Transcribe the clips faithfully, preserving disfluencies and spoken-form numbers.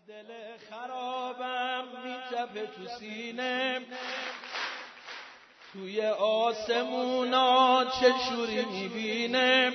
دل خرابم میتپه تو سینه، توی آسمونا چه شوری میبینه،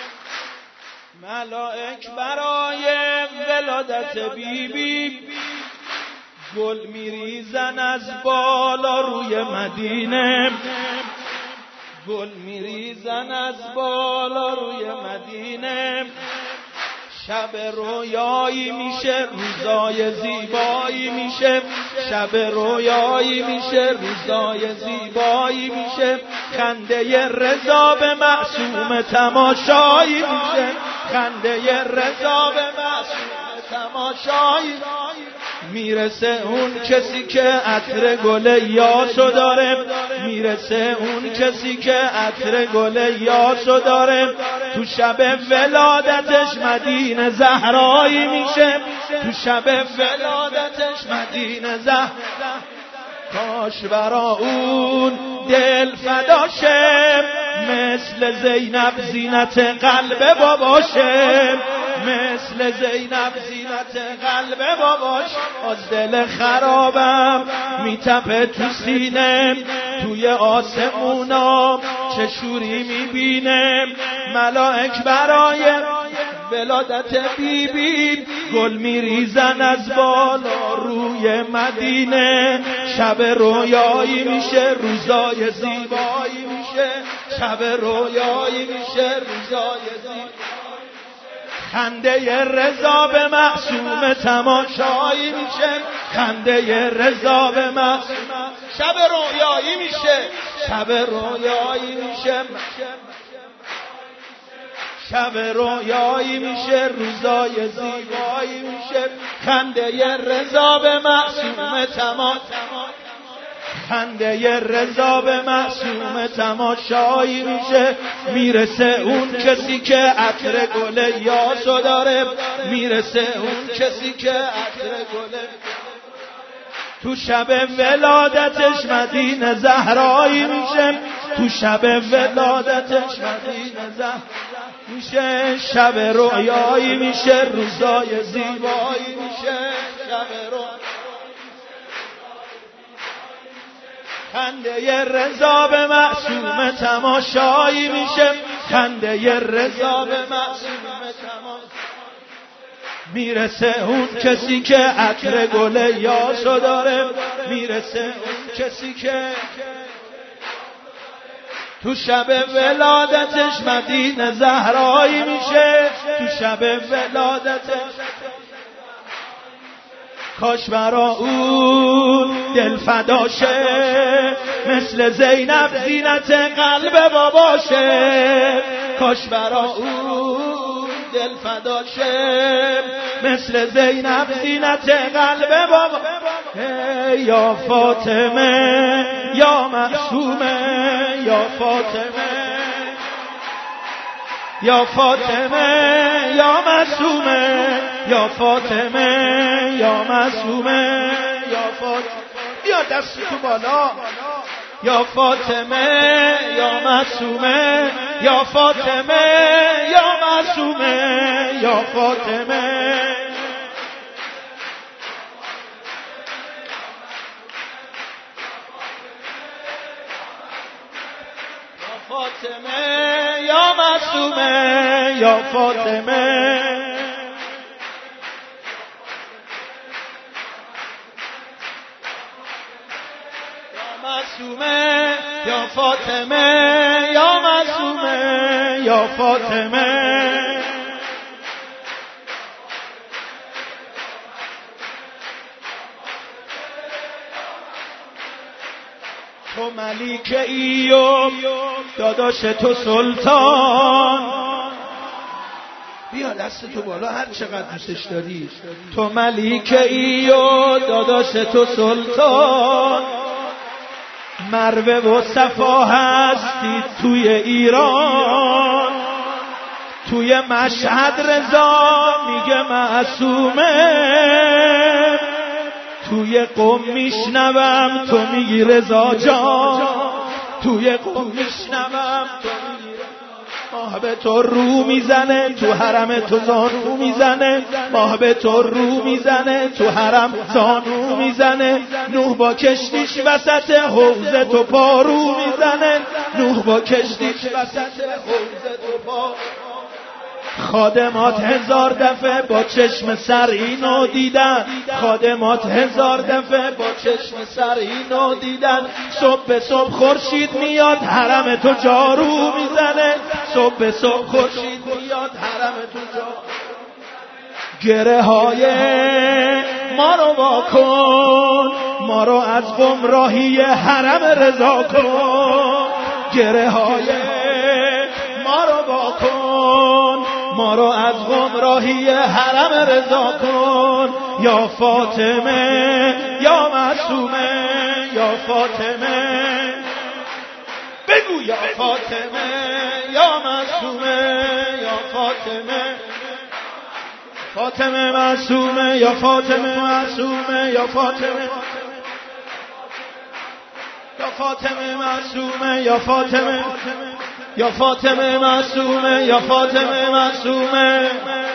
ملائک برای ولادت بیبی گل میریزن از بالا روی مدینه، گل میریزن از بالا روی مدینه. شب رویایی میشه روزای زیبایی میشه، شب رویایی میشه روزای زیبایی میشه. خنده رضا به معصوم تماشایی میشه، خنده رضا به معصوم تماشایی. میرسه اون کسی که عطر گل یاسو داره، میرسه اون کسی که عطر گل یاسو داره. تو شب ولادتش مدینه زهرایی میشه، تو شب ولادتش مدینه زهرایی. کاش برا اون دل فداشه، مثل زینب زینت قلب باباشه، مثل زینب زینت قلب باباش. از دل خرابم میتپه تو سینه، توی آسمونا چه شوری میبینه، ملائک برای ولادت بیبی گل میریزن از بالا روی مدینه. شب رویایی میشه روزای زیبایی میشه، شب رویایی میشه روزای زیبایی. خنده رضا به معصوم تماشایی میشه، خنده رضا به معصوم. شب رویایی میشه، شب رویایی میشه، شب رویایی میشه روزای زیبایی میشه. خنده رضا به معصوم تماشایی، خنده رضا به معصوم تماشایی میشه. میرسه اون کسی که عطر گل یاسو داره، میرسه اون کسی که عطر گل. تو شب ولادتش مدینه زهرایی میشه، تو شب ولادتش مدینه زهرایی میشه. شب رویایی میشه روزای زیبایی میشه، شب رویایی. خنده رضا به معصوم تماشایی میشه، خنده رضا به معصوم تماشایی. میرسه اون کسی که عطر گل یاسو داره، میرسه اون کسی که تو شب ولادتش مدینه زهرایی میشه، تو شب ولادتش. کاش برا اون دل فداشه، مثل زینب زینت قلب باباشه. کاش برا اون دل فداشه، مثل زینب زینت قلب بابا. یا فاطمه یا معصومه، یا فاطمه یا فاطمه یا معصومه، یا فاطمه یا معصومه، یا فاطمه. بیا دست تو بالا. یا فاطمه یا معصومه، یا فاطمه یا معصومه، یا فاطمه. فاطمه یا معصومه، یا فاطمه. یا معصومه یا فاطمه، یا معصومه یا فاطمه. تو ملیک ایوب داداش تو سلطان. بیا دست تو بالا هر چقدر دوستش داری. تو ملیک ایوب داداش تو سلطان. مروه و صفا هستی توی ایران، توی مشهد رضا میگه معصومه، توی قم میشنوم تو میگی رضا جان، توی قم میشنوم تو میگی. ماه به تو رو میزنه تو حرم تو زانو میزنه، ماه به تو رو میزنه تو حرم زانو میزنه، نوح با کشتیش وسط حوض تو پارو میزنه، نوح با کشتیش وسط حوض تو پارو. خادمات هزار دفعه با چشم سر اینو دیدن، خادمات هزار دفعه با چشم سر اینو دیدن. صبح به صبح خورشید میاد حرم تو جارو میزنه، صبح به صبح خورشید میاد حرم تو جارو. گره های ما رو واکن، ما رو از گمراهی حرم رضا کن، گره های ما رو واکن، ما رو از گمراهی حرم رضا کن. یا فاطمه یا معصومه، یا فاطمه بگو، یا فاطمه یا معصومه، یا فاطمه، فاطمه معصومه، یا فاطمه معصومه، یا فاطمه، یا فاطمه معصومه، یا فاطمه، یا فاطمه معصومه، یا فاطمه معصومه.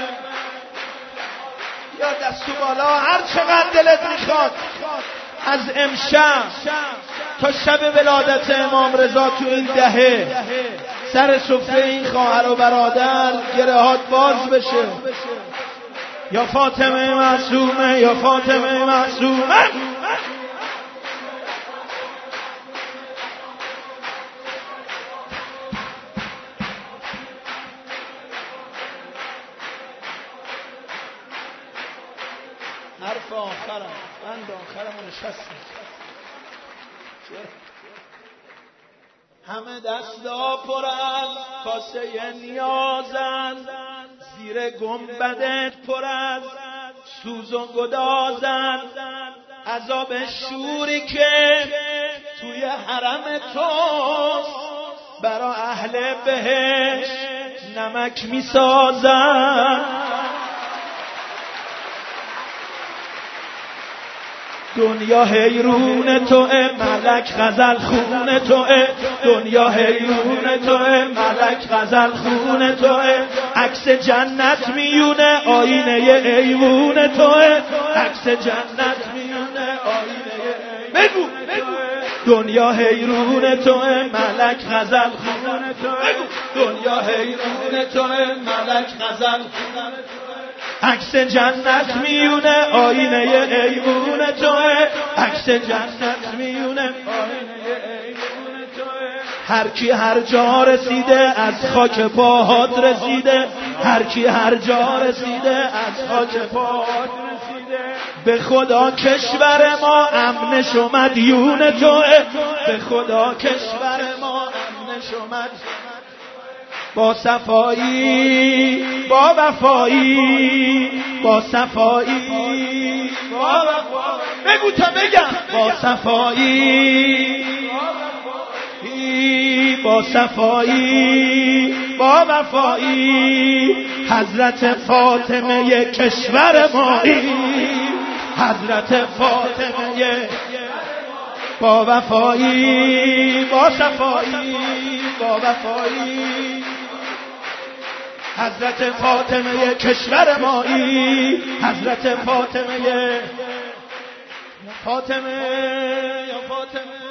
یا دستو بالا هر چقدر دلت میخواد از امشب تا شب ولادت امام رضا تو این دهه سر سفره این خواهر و برادر گرهات باز بشه. یا فاطمه معصومه، یا فاطمه معصومه. حرف آخرم، بند آخرم نشستم. همه دستا پر از کاسه نیازن، زیر گنبدت پر از سوز و گدازن. عذاب شوری که توی حرم توست برا اهل بهش نمک میسازن. دنیا حیرون توه، ملک غزل خون توه، دنیا حیرون توه، ملک غزل خون توه. عکس جنت میونه آینه ایوون توه، عکس جنت میونه آینه ایوون. بگو بگو. دنیا حیرون توه، ملک غزل خون توه، دنیا حیرون توه، ملک غزل خون توه. عکس جنت میونه آینه ایوون توه، عکس جنت میونه آینه ایوون توه. هر کی هر جا رسیده از خاک پاهات رسیده، هر کی هر جا رسیده از خاک پاهات رسیده. به خدا کشور ما امنش و مدیون توه، به خدا کشور ما امنش و مدیون. با صفایی با وفایی، با صفایی با وفایی. بگو تا بگم. با صفایی با صفایی با وفایی. حضرت فاطمه کشور مایی، حضرت فاطمه با وفایی با صفایی با وفایی. حضرت فاطمه کشور مایی، حضرت فاطمه. یا فاطمه یا فاطمه